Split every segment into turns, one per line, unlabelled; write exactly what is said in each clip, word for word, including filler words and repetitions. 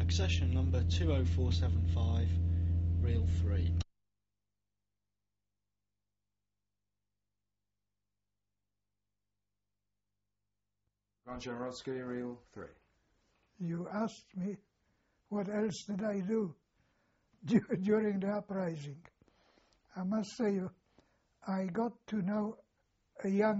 Accession number two oh four seven five, reel three.
Goncharovsky, reel three.
You asked me what else did I do during the uprising. I must say, I got to know a young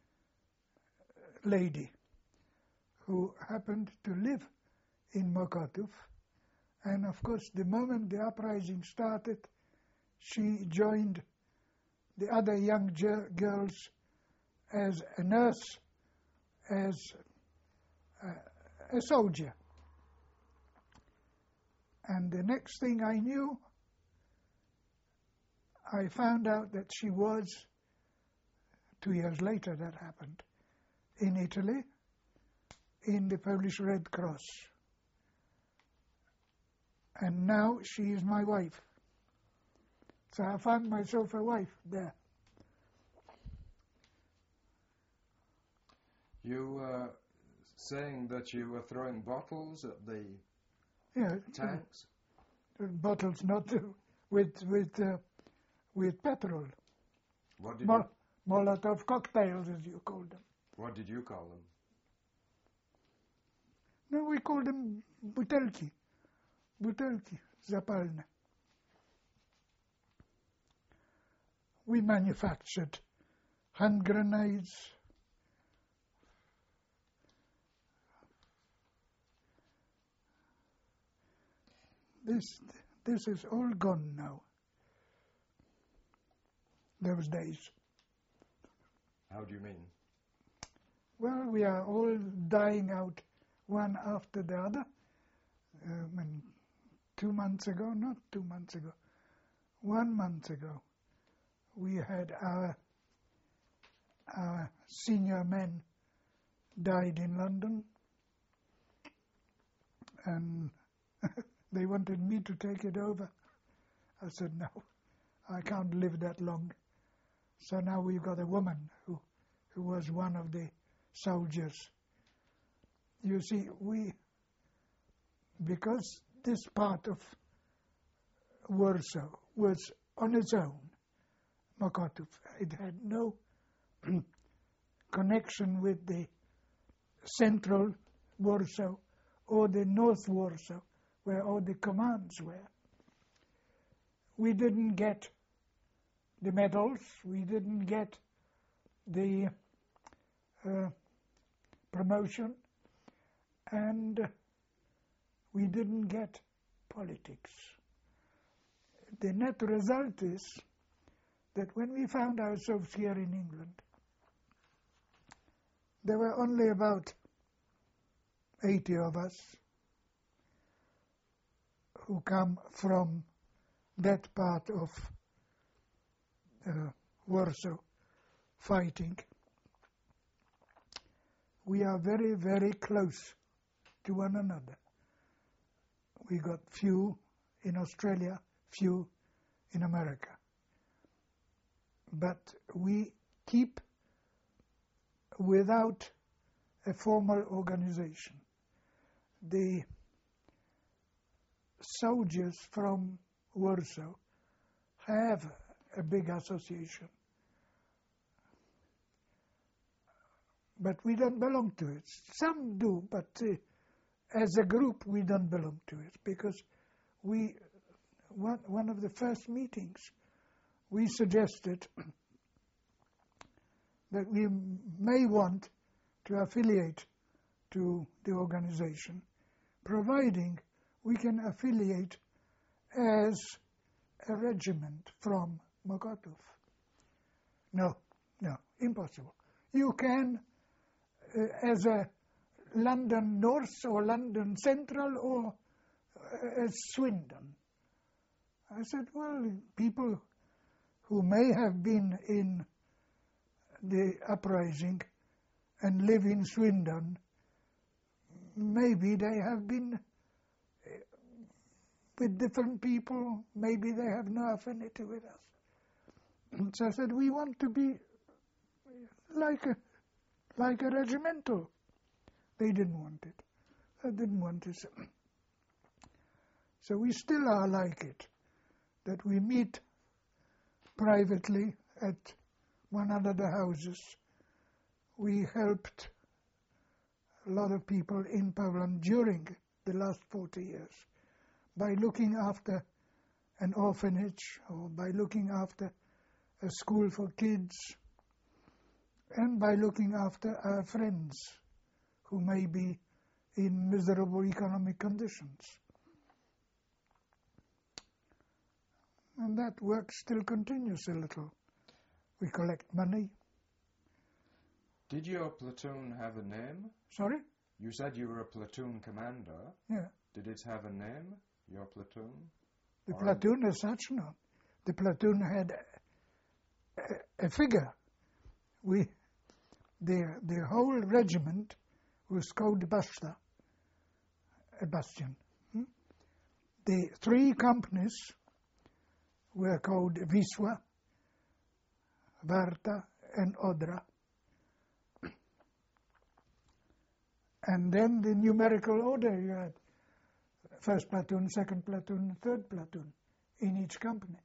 lady who happened to live in Mokotów. And of course, the moment the uprising started, she joined the other young girls as a nurse, as a, a soldier. And the next thing I knew, I found out that she was, two years later that happened, in Italy, in the Polish Red Cross. And now she is my wife. So I found myself a wife there.
You uh, saying that you were throwing bottles at the
yeah,
tanks?
Uh, bottles, not uh, with with uh, with petrol.
What did
Mo-
you,
Molotov cocktails, as you call them.
What did you call them?
No, we call them butelki. Butelki zapalne. We manufactured hand grenades, this this is all gone now. Those days.
How do you mean?
Well, we are all dying out one after the other. Um, and two months ago, not two months ago, one month ago, we had our, our senior men died in London, and they wanted me to take it over. I said, no, I can't live that long. So now we've got a woman who, who was one of the soldiers. You see, we, because this part of Warsaw was on its own, Mokotów, it had no connection with the central Warsaw or the North Warsaw, where all the commands were. We didn't get the medals, we didn't get the uh, promotion, and we didn't get politics. The net result is that when we found ourselves here in England, there were only about eighty of us who come from that part of uh, Warsaw fighting. We are very, very close to one another. We got few in Australia, few in America. But we keep without a formal organization. The soldiers from Warsaw have a big association. But we don't belong to it. Some do, but uh, as a group we don't belong to it, because we, one, one of the first meetings, we suggested that we may want to affiliate to the organization, providing we can affiliate as a regiment from Mokotów. No, no, impossible. You can uh, as a London North or London Central or uh, as Swindon. I said, well, people who may have been in the uprising and live in Swindon, maybe they have been with different people, maybe they have no affinity with us. And so I said, we want to be like a, like a regimental. They didn't want it. They didn't want it. So we still are like it, that we meet privately at one another houses. We helped a lot of people in Poland during the last forty years by looking after an orphanage or by looking after a school for kids and by looking after our friends who may be in miserable economic conditions. And that work still continues a little. We collect money.
Did your platoon have a name?
Sorry?
You said you were a platoon commander.
Yeah.
Did it have a name, your platoon?
The
Or
platoon as such, no. The platoon had a, a, a figure. We, the, the whole regiment was called Basta, a bastion. Hmm? The three companies were called Wisła, Warta, and Odra. And then the numerical order, you had first platoon, second platoon, third platoon in each company.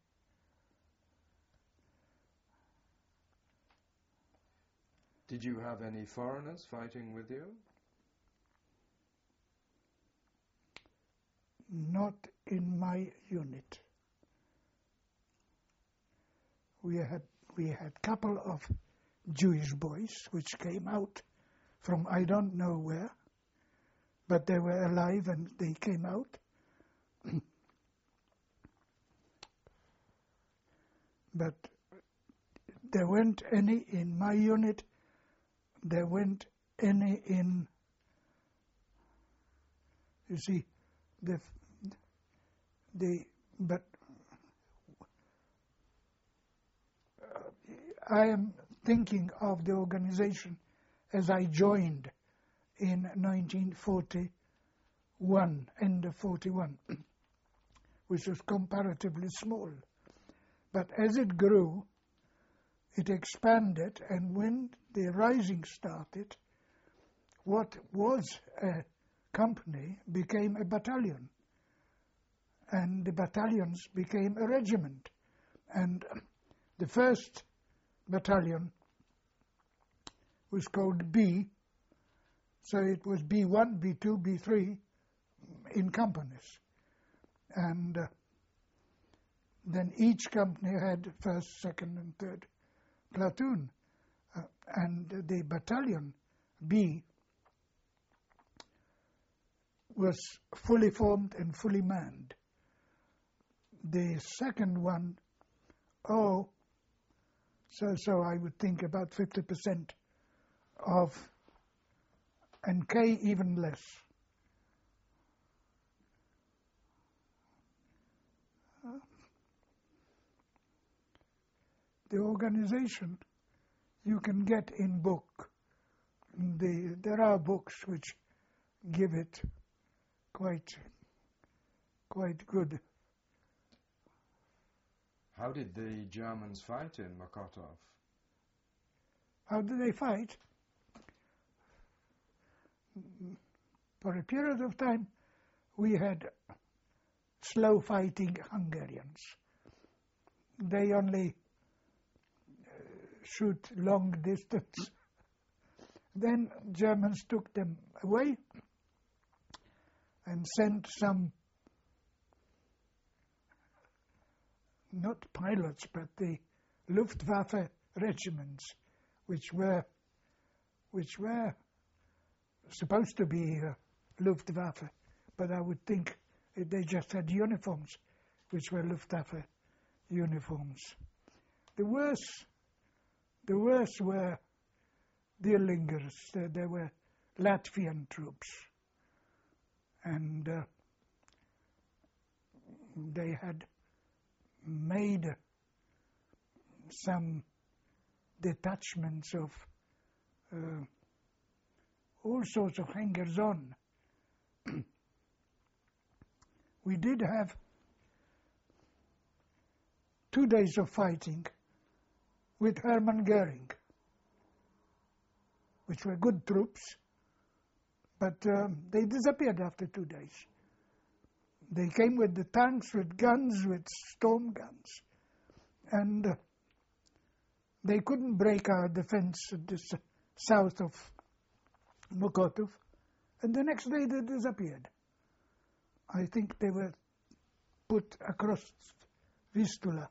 Did you have any foreigners fighting with you?
Not in my unit. We had we had couple of Jewish boys which came out from I don't know where, but they were alive and they came out. But there weren't any in my unit. There weren't any in, you see, the, the, but uh, I am thinking of the organization as I joined in nineteen forty-one, end of forty-one, which was comparatively small. But as it grew, it expanded, and when the rising started, what was a company became a battalion, and the battalions became a regiment. And the first battalion was called B, so it was B one, B two, B three in companies. And uh, then each company had first, second, and third platoon. Uh, and the battalion B was fully formed and fully manned. The second one, oh, so, so I would think about fifty percent of, and K even less. Uh, the organization you can get in book. The, there are books which give it quite, quite good.
How did the Germans fight in Mokotów?
How did they fight? For a period of time, we had slow-fighting Hungarians. They only uh, shoot long distance. Then Germans took them away and sent some, not pilots, but the Luftwaffe regiments, which were, which were supposed to be uh, Luftwaffe, but I would think they just had uniforms, which were Luftwaffe uniforms. The worst, the worst were Dirlingers. There, there were Latvian troops, and uh, they had made some detachments of uh, all sorts of hangers-on. We did have two days of fighting with Hermann Goering, which were good troops, but um, they disappeared after two days. They came with the tanks, with guns, with storm guns. And uh, they couldn't break our defense at the s- south of Mokotów. And the next day they disappeared. I think they were put across Vistula.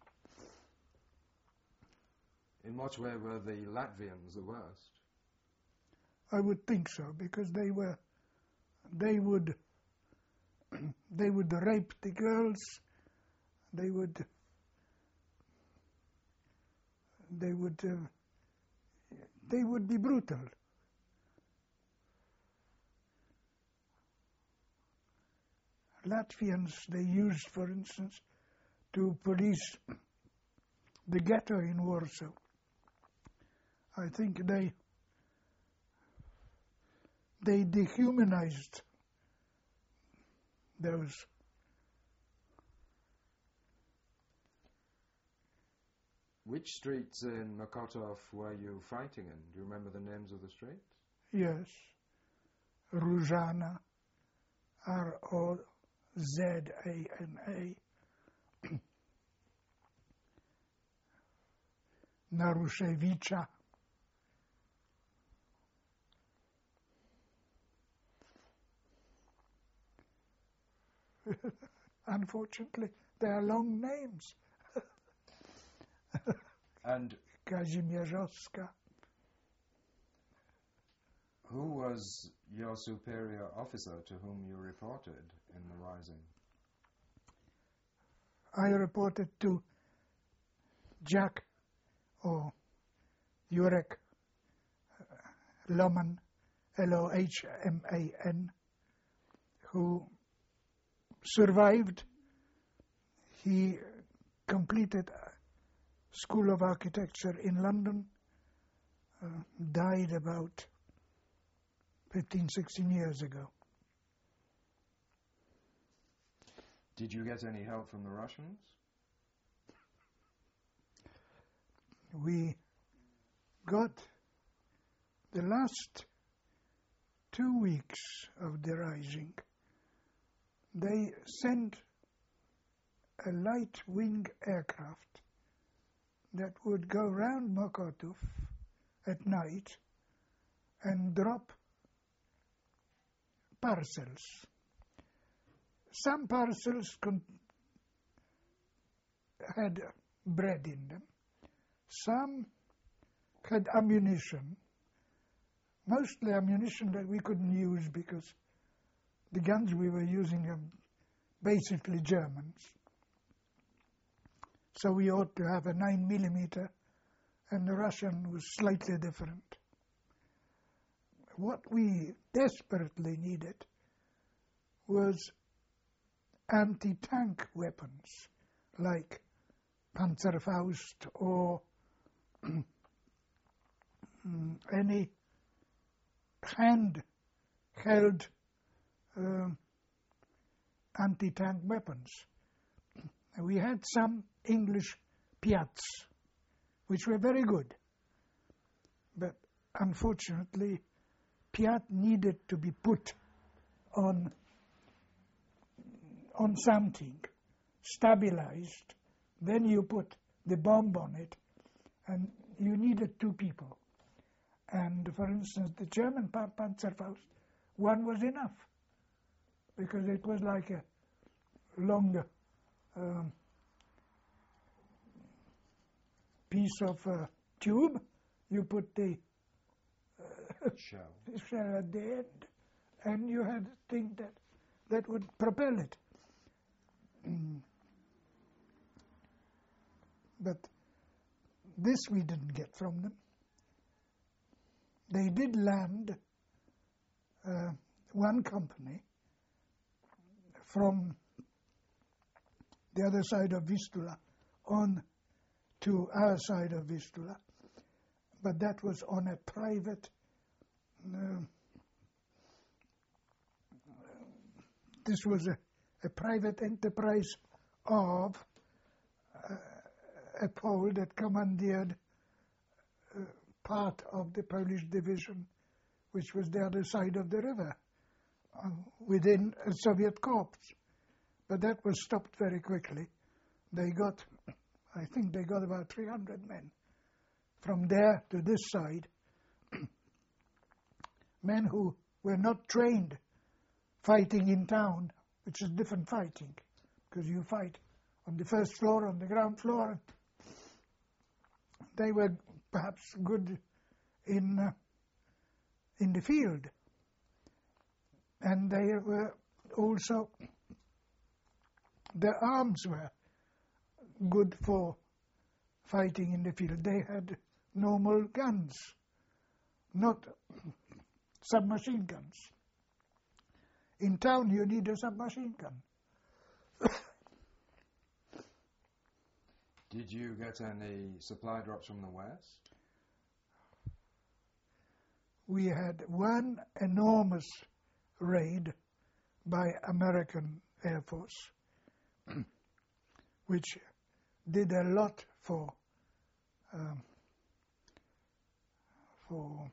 In what way were the Latvians the worst?
I would think so, because they were, they would, they would rape the girls, they would, they would, uh, they would be brutal. Latvians, they used, for instance, to police the ghetto in Warsaw. I think they they dehumanized those.
Which streets in Mokotów were you fighting in? Do you remember the names of the streets?
Yes. Różana, R O Z A N A. Naruszewicza. Unfortunately, they are long names.
And
Kazimierzowska.
who was your superior officer to whom you reported in the rising?
I reported to Jack or Jurek Lohman, L O H M A N, who survived. He completed School of Architecture in London, uh, died about fifteen, sixteen years ago.
Did you get any help from the Russians?
We got the last two weeks of the rising. They sent a light wing aircraft that would go round Mokotów at night and drop parcels. Some parcels con- had bread in them. Some had ammunition, mostly ammunition that we couldn't use because the guns we were using are basically Germans. So we ought to have a nine millimeter, and the Russian was slightly different. What we desperately needed was anti-tank weapons, like Panzerfaust or any hand-held uh, anti-tank weapons. We had some English Piats, which were very good, but unfortunately Piat needed to be put on on something, stabilized, then you put the bomb on it, and you needed two people. And for instance, the German Panzerfaust, one was enough, because it was like a long um, piece of uh, tube. You put the uh,
Shell.
shell at the end, and you had a thing that, that would propel it. Mm. But this we didn't get from them. They did land uh, one company from the other side of Vistula on to our side of Vistula, but that was on a private uh, this was a, a private enterprise of uh, a Pole that commandeered uh, part of the Polish division, which was the other side of the river, uh, within a Soviet corps. but that was stopped very quickly. They got, I think they got about three hundred men from there to this side, men who were not trained fighting in town, which is different fighting, because you fight on the first floor, on the ground floor. They were perhaps good in uh, in the field, and they were also, their arms were good for fighting in the field. They had normal guns, not submachine guns. In town you need a submachine gun.
Did you get any supply drops from the West?
We had one enormous raid by American Air Force, which did a lot for um, for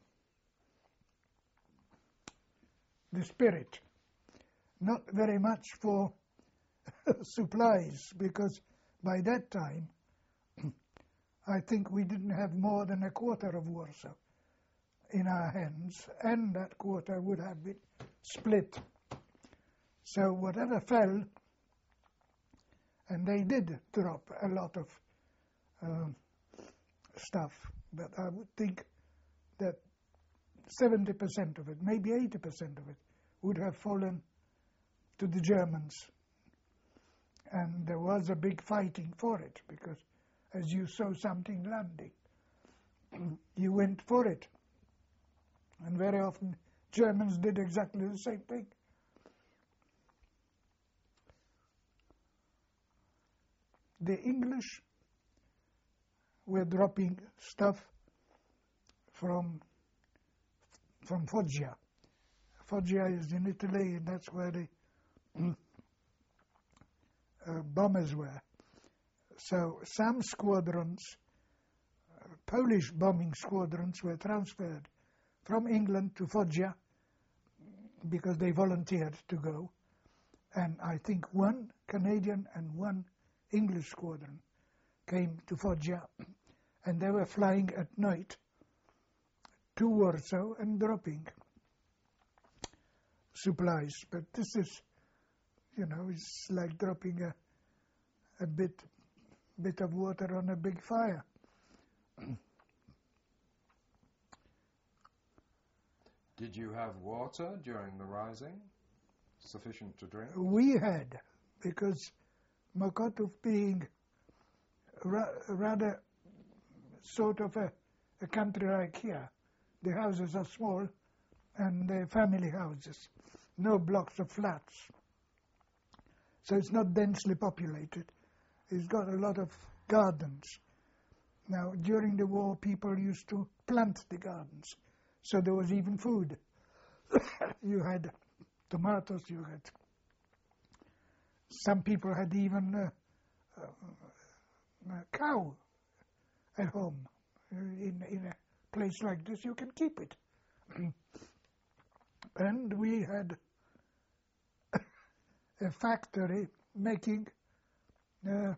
the spirit. Not very much for supplies, because by that time I think we didn't have more than a quarter of Warsaw in our hands, and that quarter would have been split. So whatever fell, and they did drop a lot of um, stuff, but I would think that seventy percent of it, maybe eighty percent of it, would have fallen to the Germans. And there was a big fighting for it, because as you saw something landing, you went for it. And very often Germans did exactly the same thing. The English were dropping stuff from from Foggia. Foggia is in Italy, and that's where the uh, bombers were. So some squadrons, uh, Polish bombing squadrons, were transferred from England to Foggia because they volunteered to go. And I think one Canadian and one English squadron came to Foggia, and they were flying at night to Warsaw and dropping supplies. But this is, you know, it's like dropping a, a bit, bit of water on a big fire.
Did you have water during the rising, sufficient to drink?
We had, because Mokotów being ra rather sort of a, a country like here, the houses are small and they're family houses, no blocks of flats. So it's not densely populated. It's got a lot of gardens. Now, during the war, people used to plant the gardens, so there was even food. You had tomatoes, you had... Some people had even uh, uh, a cow at home. In, in a place like this, you can keep it. And we had a factory making uh,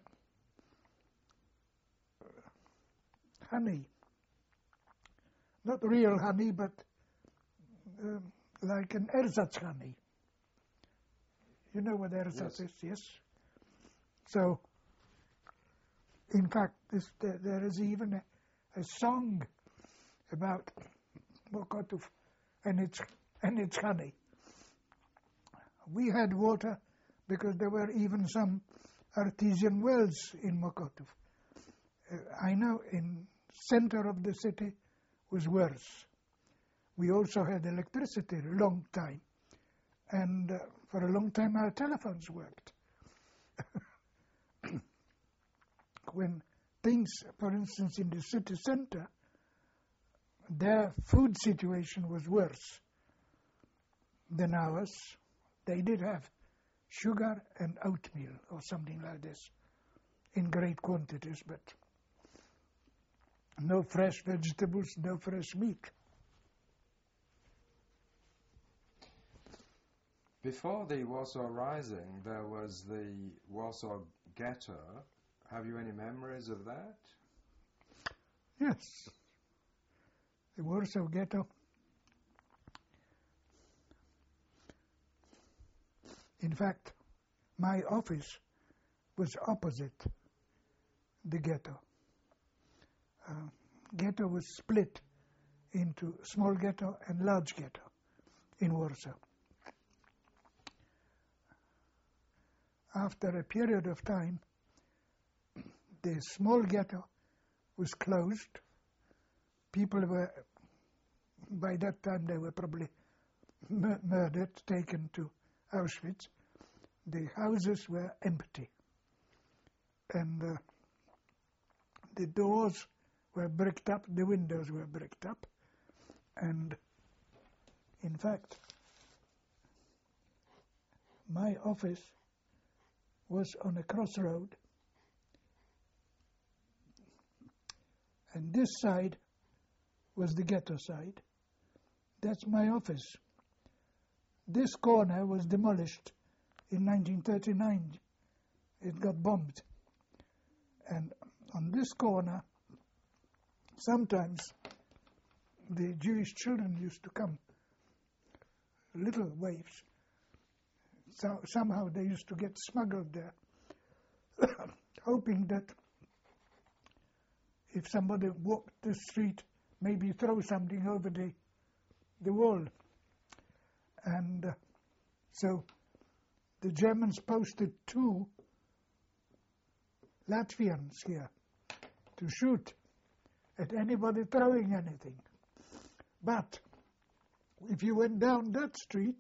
honey. Not real honey, but uh, like an ersatz honey. You know what ersatz
Yes.
is, yes? So, in fact, this, there, there is even a, a song about Mokotów and its, and its honey. We had water because there were even some artesian wells in Mokotów. Uh, I know in center of the city was worse. We also had electricity a long time, and uh, for a long time our telephones worked. When things, for instance, in the city center, their food situation was worse than ours. They did have sugar and oatmeal or something like this in great quantities, but no fresh vegetables, no fresh meat.
Before the Warsaw Rising, there was the Warsaw Ghetto. Have you any memories of that?
Yes. The Warsaw Ghetto. In fact, my office was opposite the ghetto. Uh, ghetto was split into small ghetto and large ghetto in Warsaw. After a period of time, the small ghetto was closed. People were, by that time they were probably mur- murdered, taken to Auschwitz. The houses were empty. And uh, the doors were bricked up, the windows were bricked up. And in fact, my office was on a crossroad, and this side was the ghetto side. That's my office. This corner was demolished in nineteen thirty-nine. It got bombed. And on this corner, sometimes the Jewish children used to come, little waves. So somehow they used to get smuggled there, hoping that if somebody walked the street, maybe throw something over the, the wall. And uh, so the Germans posted two Latvians here to shoot at anybody throwing anything. But if you went down that street,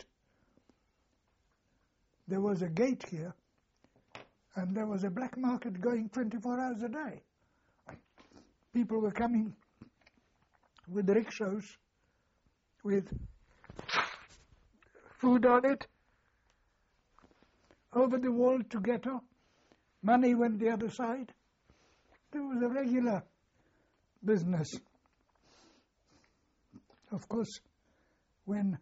there was a gate here, and there was a black market going twenty-four hours a day. People were coming with rickshaws with food on it over the wall to ghetto. Money went the other side. There was a regular business. Of course, when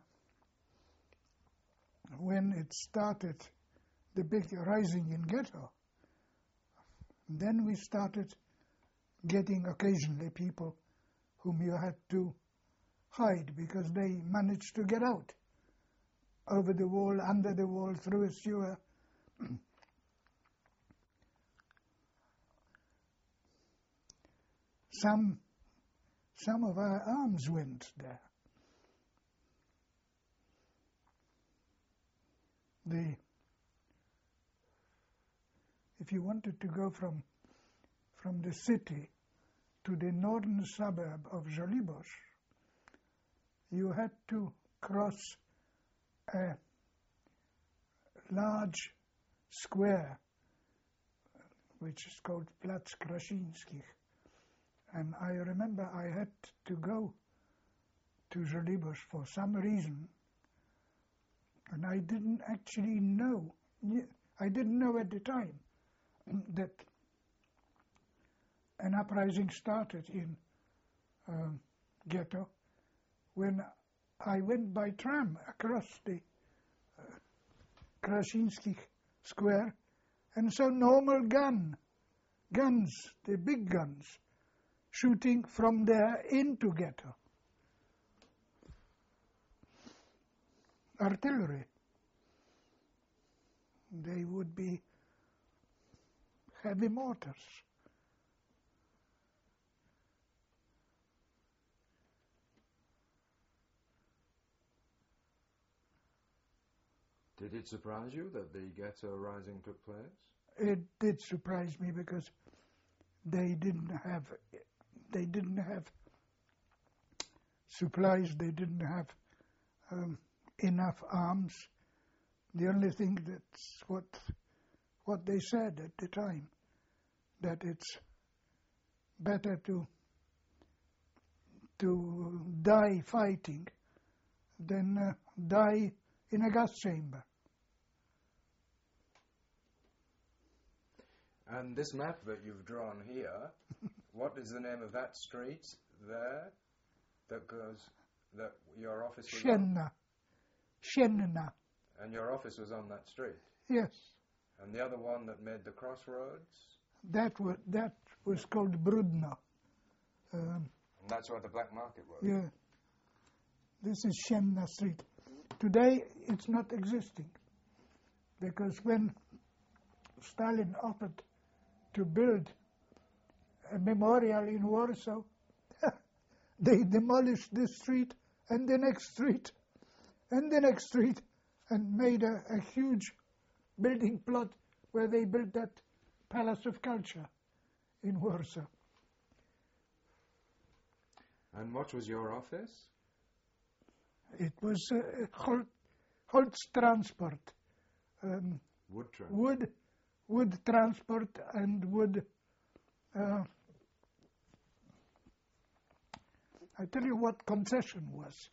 when it started, the big rising in ghetto, then we started getting occasionally people whom you had to hide because they managed to get out over the wall, under the wall, through a sewer. Some, some of our arms went there. The, if you wanted to go from, from the city to the northern suburb of Żoliborz, you had to cross a large square, which is called Plac Krasińskich. And I remember I had to go to Żoliborz for some reason, and I didn't actually know, I didn't know at the time that an uprising started in um, ghetto when I went by tram across the uh, Krasińskich Square, and saw normal gun, guns, the big guns, shooting from there into ghetto. Artillery. They would be heavy mortars.
Did it surprise you that the ghetto rising took place?
It did surprise me because they didn't have, they didn't have supplies. They didn't have um, enough arms. The only thing that's what what they said at the time, that it's better to to die fighting than uh, die in a gas chamber.
And this map that you've drawn here, what is the name of that street there that goes, that your office is on?
Sienna. Sienna.
And your office was on that street?
Yes.
And the other one that made the crossroads?
That was, that was called Brudno. Um,
And that's where the black market was?
yeah. This is Shenna Street. Today it's not existing, because when Stalin offered to build a memorial in Warsaw, they demolished this street and the next street and the next street and made a, a huge building plot where they built that Palace of Culture in Warsaw.
And what was your office?
It was uh, Holt, Holtz Transport. Um,
Wood trade.
wood, wood transport and wood. Uh, I tell you what concession was.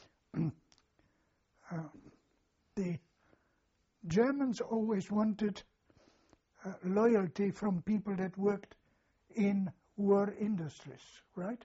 uh, the Germans always wanted uh, loyalty from people that worked in war industries, right?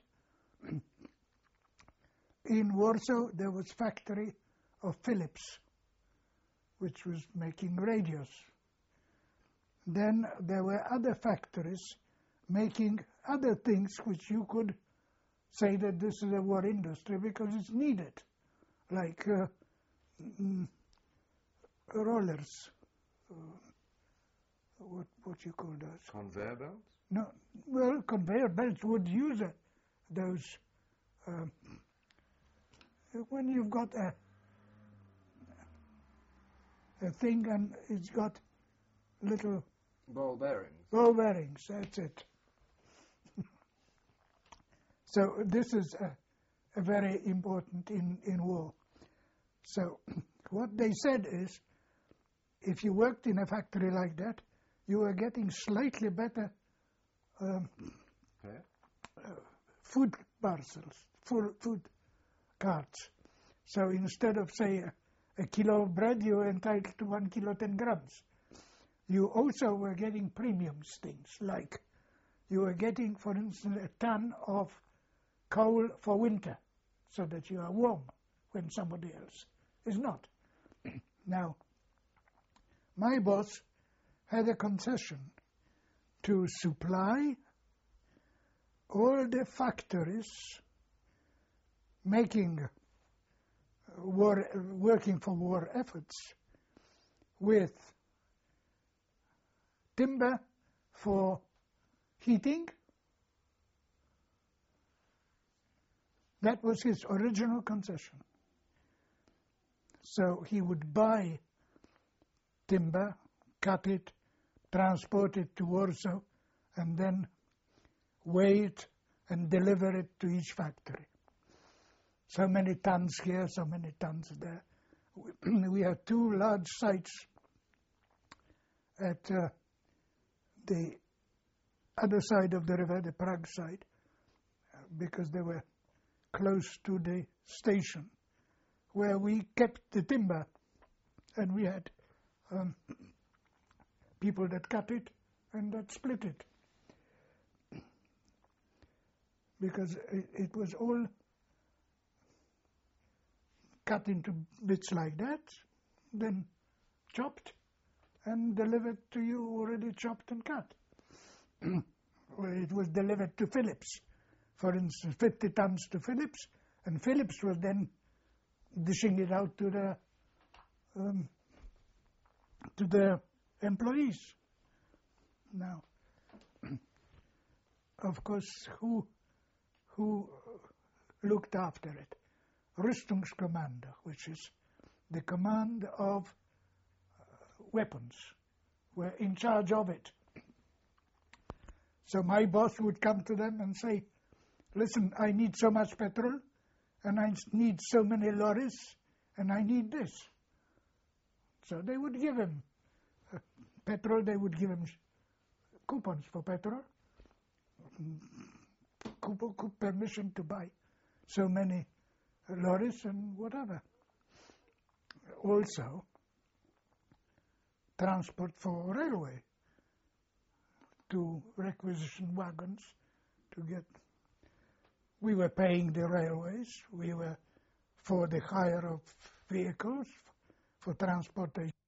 In Warsaw, there was factory of Philips, which was making radios. Then there were other factories making other things which you could say that this is a war industry because it's needed, like uh, mm, rollers. Uh, what what you call those?
Conveyor belts?
No, well, conveyor belts would use uh, those. Uh, when you've got a a thing and it's got little
Ball bearings.
ball bearings, that's it. So this is a, a very important in, in war. So what they said is, if you worked in a factory like that, you were getting slightly better um,
Okay.
uh, food parcels, full food cards. So instead of, say, a, a kilo of bread, you were entitled to one kilo, ten grams. You also were getting premiums things, like you were getting, for instance, a ton of coal for winter, so that you are warm when somebody else is not. Now, my boss had a concession to supply all the factories making war, working for war efforts with timber for heating. That was his original concession. So he would buy timber, cut it, transport it to Warsaw, and then weigh it and deliver it to each factory. So many tons here, so many tons there. We have two large sites at uh, the other side of the river, the Prague side, uh, because they were close to the station, where we kept the timber, and we had um, people that cut it and that split it. Because it, it was all cut into bits like that, then chopped and delivered to you already chopped and cut. Well, it was delivered to Philips, for instance, fifty tons to Philips, and Philips was then dishing it out to the um, to the employees. Now, of course, who who looked after it? Rüstungskommando, which is the command of uh, weapons, were in charge of it. So my boss would come to them and say, listen, I need so much petrol, and I need so many lorries, and I need this. So they would give him uh, petrol, they would give him coupons for petrol, coupon, permission to buy so many lorries and whatever. Also, transport for railway, to requisition wagons to get. We were paying the railways, we were for the hire of vehicles, for transportation.